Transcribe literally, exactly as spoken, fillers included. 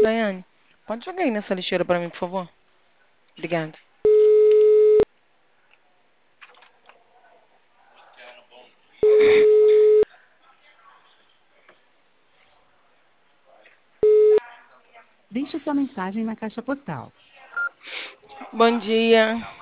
Daiane, pode jogar aí nessa lixeira pra mim, por favor? Obrigada. Deixe sua mensagem na caixa postal. Bom dia.